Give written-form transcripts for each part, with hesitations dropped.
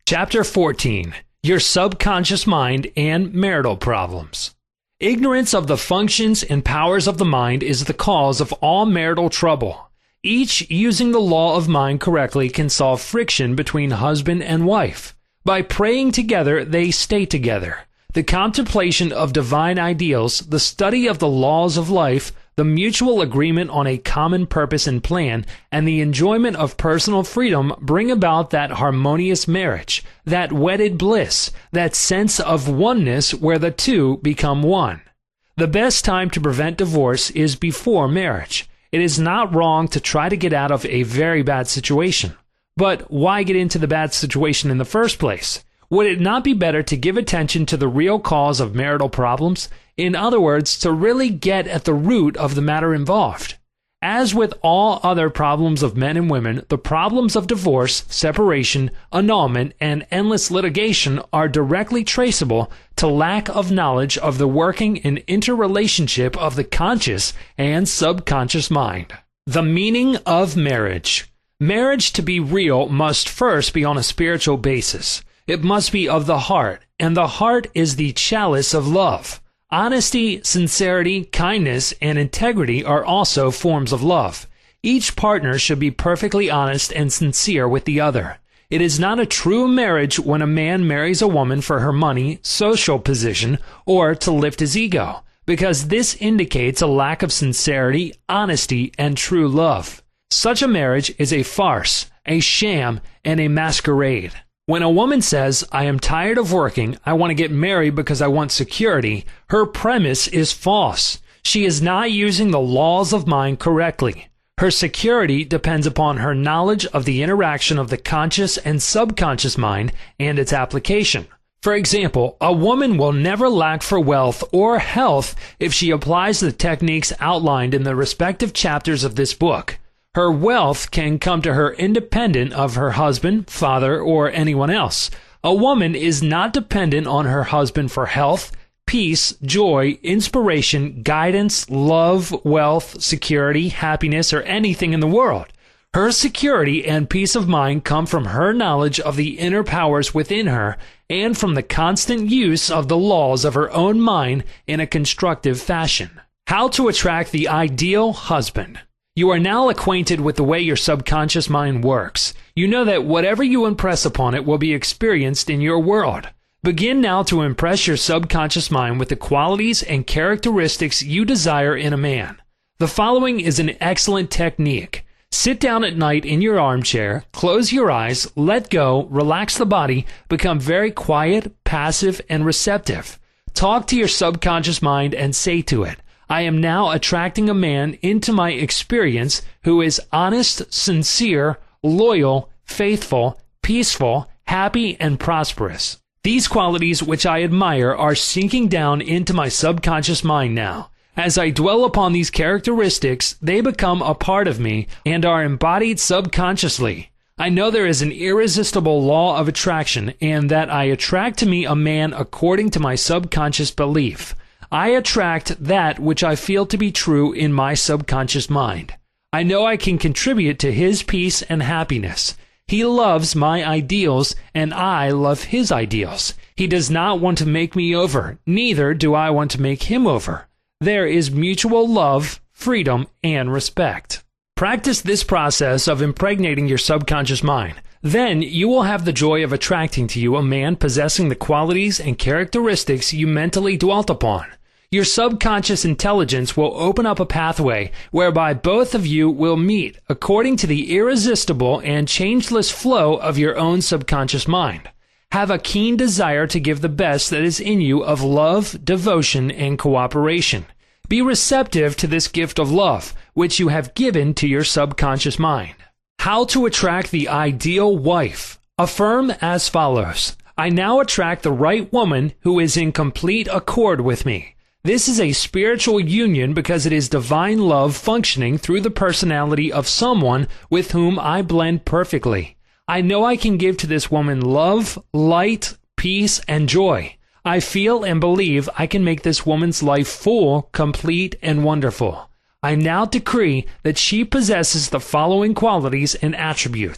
Chapter 14. Your Subconscious Mind and Marital Problems. Ignorance of the functions and powers of the mind is the cause of all marital trouble. Each using the law of mind correctly can solve friction between husband and wife. By praying together, they stay together. The contemplation of divine ideals, the study of the laws of life, the mutual agreement on a common purpose and plan, and the enjoyment of personal freedom bring about that harmonious marriage, that wedded bliss, that sense of oneness where the two become one. The best time to prevent divorce is before marriage. It is not wrong to try to get out of a very bad situation. But why get into the bad situation in the first place? Would it not be better to give attention to the real cause of marital problems? In other words, to really get at the root of the matter involved. As with all other problems of men and women, the problems of divorce, separation, annulment, and endless litigation are directly traceable to lack of knowledge of the working and interrelationship of the conscious and subconscious mind. The meaning of marriage. Marriage, to be real, must first be on a spiritual basis. It must be of the heart, and the heart is the chalice of love. Honesty, sincerity, kindness, and integrity are also forms of love. Each partner should be perfectly honest and sincere with the other. It is not a true marriage when a man marries a woman for her money, social position, or to lift his ego, because this indicates a lack of sincerity, honesty, and true love. Such a marriage is a farce, a sham, and a masquerade. When a woman says, "I am tired of working, I want to get married because I want security," her premise is false. She is not using the laws of mind correctly. Her security depends upon her knowledge of the interaction of the conscious and subconscious mind and its application. For example, a woman will never lack for wealth or health if she applies the techniques outlined in the respective chapters of this book. Her wealth can come to her independent of her husband, father, or anyone else. A woman is not dependent on her husband for health, peace, joy, inspiration, guidance, love, wealth, security, happiness, or anything in the world. Her security and peace of mind come from her knowledge of the inner powers within her and from the constant use of the laws of her own mind in a constructive fashion. How to attract the ideal husband. You are now acquainted with the way your subconscious mind works. You know that whatever you impress upon it will be experienced in your world. Begin now to impress your subconscious mind with the qualities and characteristics you desire in a man. The following is an excellent technique. Sit down at night in your armchair, close your eyes, let go, relax the body, become very quiet, passive, and receptive. Talk to your subconscious mind and say to it, "I am now attracting a man into my experience who is honest, sincere, loyal, faithful, peaceful, happy, and prosperous. These qualities which I admire are sinking down into my subconscious mind now. As I dwell upon these characteristics, they become a part of me and are embodied subconsciously. I know there is an irresistible law of attraction and that I attract to me a man according to my subconscious belief. I attract that which I feel to be true in my subconscious mind. I know I can contribute to his peace and happiness. He loves my ideals, and I love his ideals. He does not want to make me over, neither do I want to make him over. There is mutual love, freedom, and respect." Practice this process of impregnating your subconscious mind. Then you will have the joy of attracting to you a man possessing the qualities and characteristics you mentally dwelt upon. Your subconscious intelligence will open up a pathway whereby both of you will meet according to the irresistible and changeless flow of your own subconscious mind. Have a keen desire to give the best that is in you of love, devotion, and cooperation. Be receptive to this gift of love, which you have given to your subconscious mind. How to attract the ideal wife. Affirm as follows: "I now attract the right woman who is in complete accord with me." This is a spiritual union because it is divine love functioning through the personality of someone with whom I blend perfectly. I know I can give to this woman love, light, peace, and joy. I feel and believe I can make this woman's life full, complete, and wonderful. I now decree that she possesses the following qualities and attributes: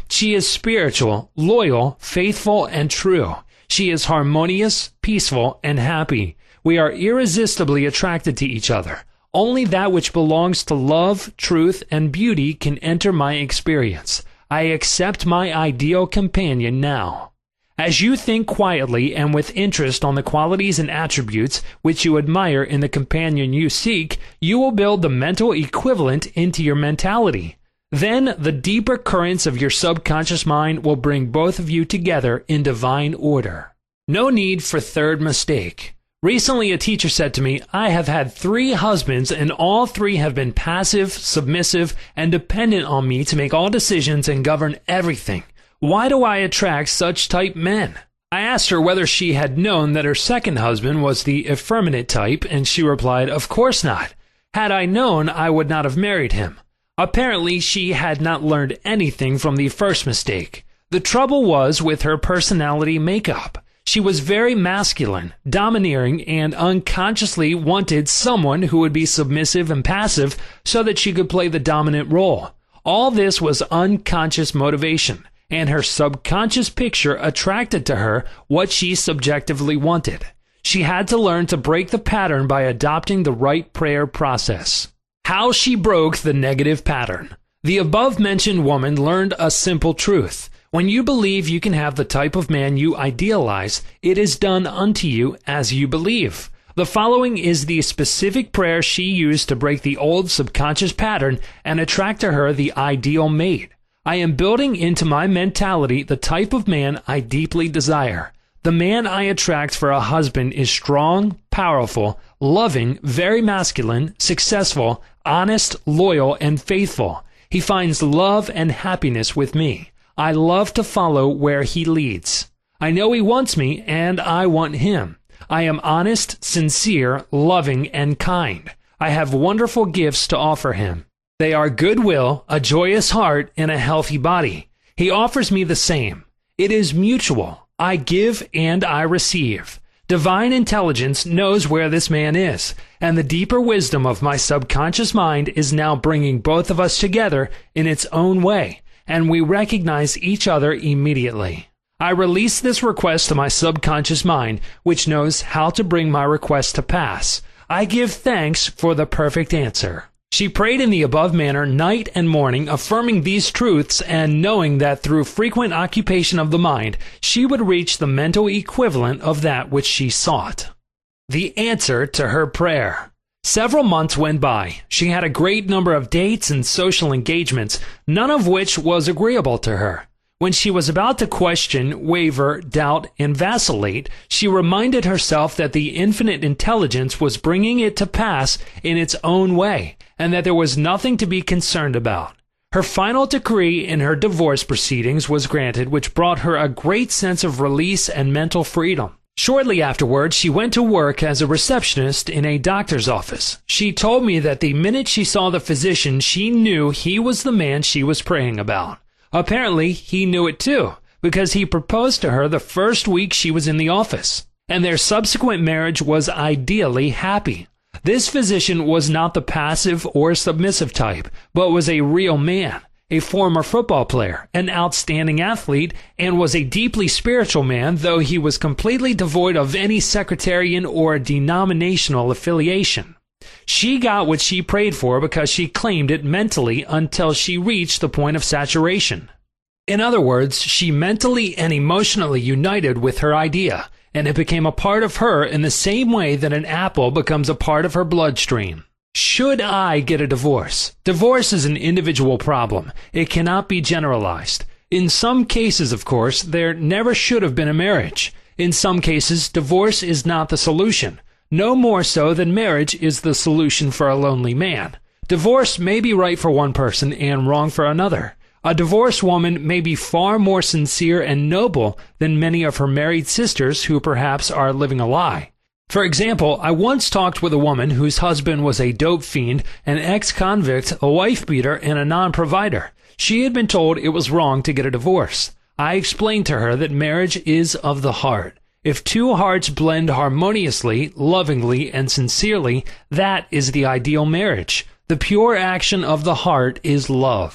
She is spiritual, loyal, faithful, and true. She is harmonious, peaceful, and happy. We are irresistibly attracted to each other. Only that which belongs to love, truth, and beauty can enter my experience. I accept my ideal companion now. As you think quietly and with interest on the qualities and attributes which you admire in the companion you seek, you will build the mental equivalent into your mentality. Then the deeper currents of your subconscious mind will bring both of you together in divine order. No need for third mistake. Recently, a teacher said to me, I have had 3 husbands and all 3 have been passive, submissive, and dependent on me to make all decisions and govern everything. Why do I attract such type men? I asked her whether she had known that her second husband was the effeminate type, and she replied, of course not. Had I known, I would not have married him. Apparently, she had not learned anything from the first mistake. The trouble was with her personality makeup. She was very masculine, domineering, and unconsciously wanted someone who would be submissive and passive so that she could play the dominant role. All this was unconscious motivation, and her subconscious picture attracted to her what she subjectively wanted. She had to learn to break the pattern by adopting the right prayer process. How she broke the negative pattern. The above-mentioned woman learned a simple truth. When you believe you can have the type of man you idealize, it is done unto you as you believe. The following is the specific prayer she used to break the old subconscious pattern and attract to her the ideal mate. I am building into my mentality the type of man I deeply desire. The man I attract for a husband is strong, powerful, loving, very masculine, successful, honest, loyal, and faithful. He finds love and happiness with me. I love to follow where he leads. I know he wants me, and I want him. I am honest, sincere, loving, and kind. I have wonderful gifts to offer him. They are goodwill, a joyous heart, and a healthy body. He offers me the same. It is mutual. I give and I receive. Divine intelligence knows where this man is, and the deeper wisdom of my subconscious mind is now bringing both of us together in its own way, and we recognize each other immediately. I release this request to my subconscious mind, which knows how to bring my request to pass. I give thanks for the perfect answer. She prayed in the above manner night and morning, affirming these truths and knowing that through frequent occupation of the mind, she would reach the mental equivalent of that which she sought. The answer to her prayer. Several months went by. She had a great number of dates and social engagements, none of which was agreeable to her. When she was about to question, waver, doubt, and vacillate, she reminded herself that the infinite intelligence was bringing it to pass in its own way, and that there was nothing to be concerned about. Her final decree in her divorce proceedings was granted, which brought her a great sense of release and mental freedom. Shortly afterwards, she went to work as a receptionist in a doctor's office. She told me that the minute she saw the physician, she knew he was the man she was praying about. Apparently, he knew it too, because he proposed to her the first week she was in the office, and their subsequent marriage was ideally happy. This physician was not the passive or submissive type, but was a real man, a former football player, an outstanding athlete, and was a deeply spiritual man, though he was completely devoid of any sectarian or denominational affiliation. She got what she prayed for because she claimed it mentally until she reached the point of saturation. In other words, she mentally and emotionally united with her idea, and it became a part of her in the same way that an apple becomes a part of her bloodstream. Should I get a divorce? Divorce is an individual problem. It cannot be generalized. In some cases, of course, there never should have been a marriage. In some cases, divorce is not the solution. No more so than marriage is the solution for a lonely man. Divorce may be right for one person and wrong for another. A divorced woman may be far more sincere and noble than many of her married sisters who perhaps are living a lie. For example, I once talked with a woman whose husband was a dope fiend, an ex-convict, a wife-beater, and a non-provider. She had been told it was wrong to get a divorce. I explained to her that marriage is of the heart. If two hearts blend harmoniously, lovingly, and sincerely, that is the ideal marriage. The pure action of the heart is love.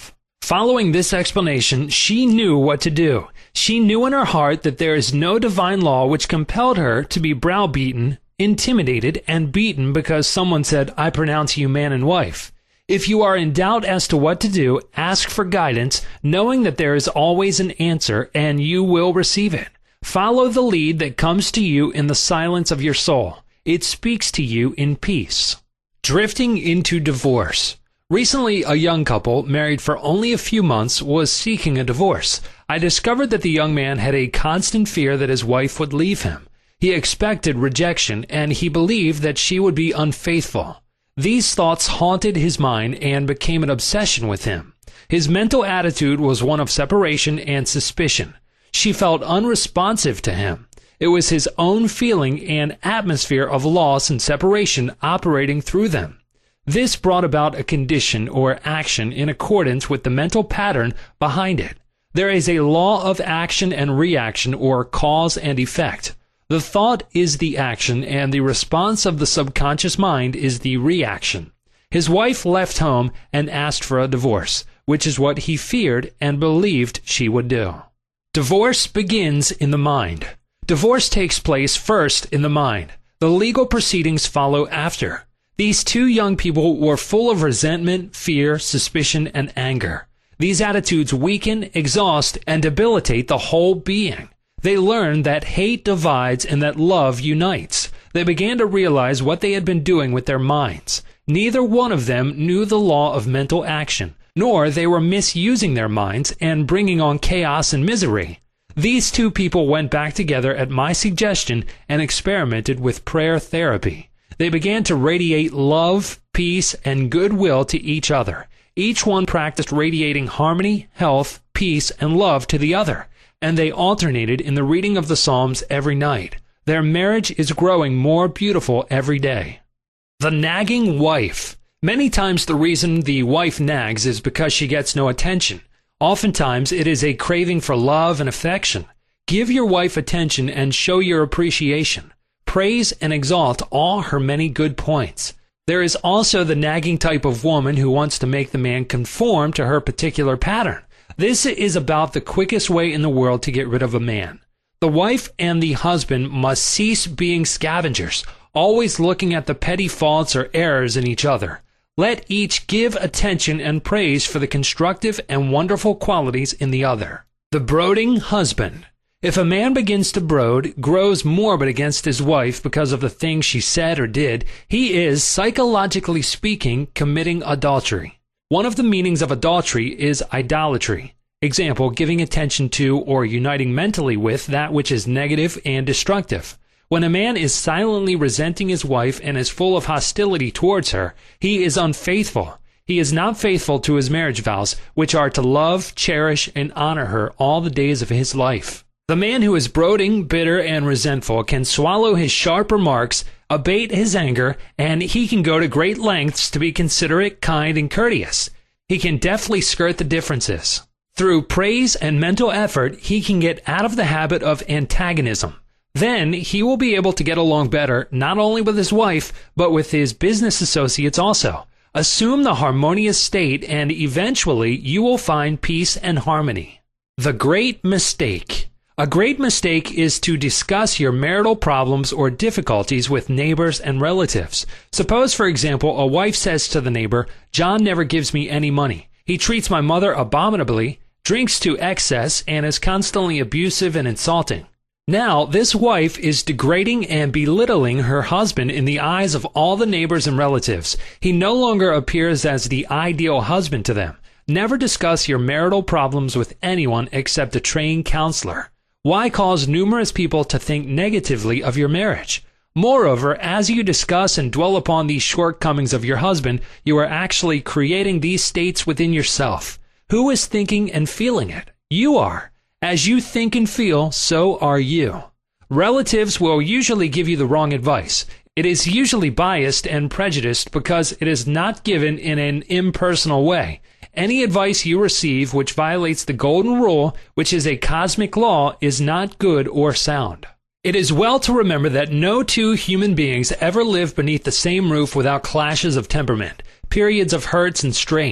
Following this explanation, she knew what to do. She knew in her heart that there is no divine law which compelled her to be browbeaten, intimidated, and beaten because someone said, "I pronounce you man and wife." If you are in doubt as to what to do, ask for guidance, knowing that there is always an answer and you will receive it. Follow the lead that comes to you in the silence of your soul. It speaks to you in peace. Drifting into divorce. Recently, a young couple, married for only a few months, was seeking a divorce. I discovered that the young man had a constant fear that his wife would leave him. He expected rejection, and he believed that she would be unfaithful. These thoughts haunted his mind and became an obsession with him. His mental attitude was one of separation and suspicion. She felt unresponsive to him. It was his own feeling and atmosphere of loss and separation operating through them. This brought about a condition or action in accordance with the mental pattern behind it. There is a law of action and reaction, or cause and effect. The thought is the action, and the response of the subconscious mind is the reaction. His wife left home and asked for a divorce, which is what he feared and believed she would do. Divorce begins in the mind. Divorce takes place first in the mind. The legal proceedings follow after. These two young people were full of resentment, fear, suspicion, and anger. These attitudes weaken, exhaust, and debilitate the whole being. They learned that hate divides and that love unites. They began to realize what they had been doing with their minds. Neither one of them knew the law of mental action, nor they were misusing their minds and bringing on chaos and misery. These two people went back together at my suggestion and experimented with prayer therapy. They began to radiate love, peace, and goodwill to each other. Each one practiced radiating harmony, health, peace, and love to the other, and they alternated in the reading of the Psalms every night. Their marriage is growing more beautiful every day. The nagging wife. Many times the reason the wife nags is because she gets no attention. Oftentimes it is a craving for love and affection. Give your wife attention and show your appreciation. Praise and exalt all her many good points. There is also the nagging type of woman who wants to make the man conform to her particular pattern. This is about the quickest way in the world to get rid of a man. The wife and the husband must cease being scavengers, always looking at the petty faults or errors in each other. Let each give attention and praise for the constructive and wonderful qualities in the other. The brooding husband. If a man begins to brood, grows morbid against his wife because of the things she said or did, he is, psychologically speaking, committing adultery. One of the meanings of adultery is idolatry. Example, giving attention to or uniting mentally with that which is negative and destructive. When a man is silently resenting his wife and is full of hostility towards her, he is unfaithful. He is not faithful to his marriage vows, which are to love, cherish, and honor her all the days of his life. The man who is brooding, bitter, and resentful can swallow his sharp remarks, abate his anger, and he can go to great lengths to be considerate, kind, and courteous. He can deftly skirt the differences. Through praise and mental effort, he can get out of the habit of antagonism. Then he will be able to get along better, not only with his wife, but with his business associates also. Assume the harmonious state, and eventually you will find peace and harmony. The great mistake. A great mistake is to discuss your marital problems or difficulties with neighbors and relatives. Suppose, for example, a wife says to the neighbor, "John never gives me any money. He treats my mother abominably, drinks to excess, and is constantly abusive and insulting." Now, this wife is degrading and belittling her husband in the eyes of all the neighbors and relatives. He no longer appears as the ideal husband to them. Never discuss your marital problems with anyone except a trained counselor. Why cause numerous people to think negatively of your marriage? Moreover, as you discuss and dwell upon these shortcomings of your husband, you are actually creating these states within yourself. Who is thinking and feeling it? You are. As you think and feel, so are you. Relatives will usually give you the wrong advice. It is usually biased and prejudiced because it is not given in an impersonal way. Any advice you receive which violates the golden rule, which is a cosmic law, is not good or sound. It is well to remember that no two human beings ever live beneath the same roof without clashes of temperament, periods of hurts and strain.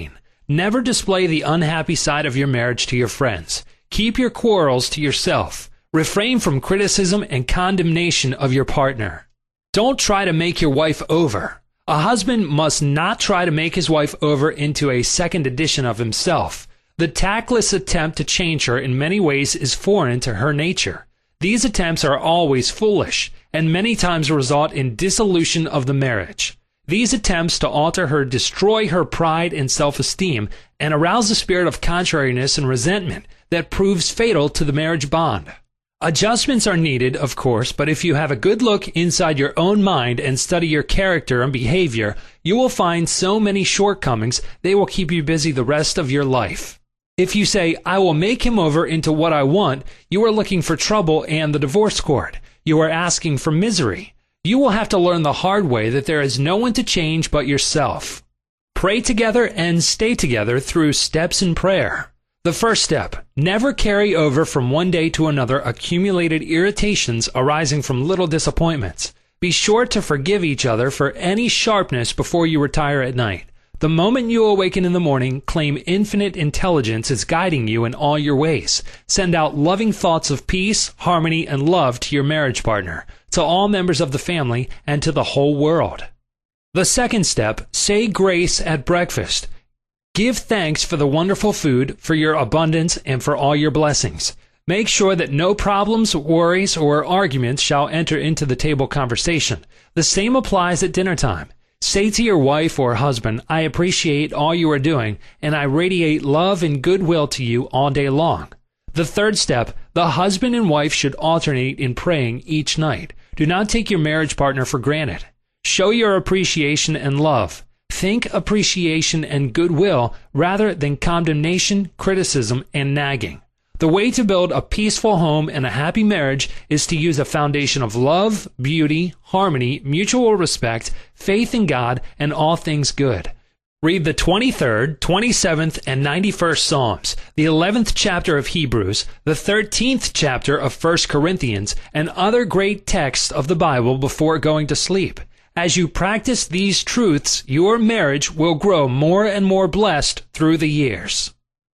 Never display the unhappy side of your marriage to your friends. Keep your quarrels to yourself. Refrain from criticism and condemnation of your partner. Don't try to make your wife over. A husband must not try to make his wife over into a second edition of himself. The tactless attempt to change her in many ways is foreign to her nature. These attempts are always foolish, and many times result in dissolution of the marriage. These attempts to alter her destroy her pride and self-esteem and arouse the spirit of contrariness and resentment that proves fatal to the marriage bond. Adjustments are needed, of course, but if you have a good look inside your own mind and study your character and behavior, you will find so many shortcomings they will keep you busy the rest of your life. If you say, I will make him over into what I want, you are looking for trouble and the divorce court. You are asking for misery. You will have to learn the hard way that there is no one to change but yourself. Pray together and stay together through steps in prayer. The first step, never carry over from one day to another accumulated irritations arising from little disappointments. Be sure to forgive each other for any sharpness before you retire at night. The moment you awaken in the morning, claim infinite intelligence is guiding you in all your ways. Send out loving thoughts of peace, harmony, and love to your marriage partner, to all members of the family, and to the whole world. The second step, say grace at breakfast. Give thanks for the wonderful food, for your abundance, and for all your blessings. Make sure that no problems, worries, or arguments shall enter into the table conversation. The same applies at dinner time. Say to your wife or husband, I appreciate all you are doing, and I radiate love and goodwill to you all day long. The third step, the husband and wife should alternate in praying each night. Do not take your marriage partner for granted. Show your appreciation and love. Think appreciation and goodwill rather than condemnation, criticism, and nagging. The way to build a peaceful home and a happy marriage is to use a foundation of love, beauty, harmony, mutual respect, faith in God, and all things good. Read the 23rd, 27th, and 91st Psalms, the 11th chapter of Hebrews, the 13th chapter of 1 Corinthians, and other great texts of the Bible before going to sleep. As you practice these truths, your marriage will grow more and more blessed through the years.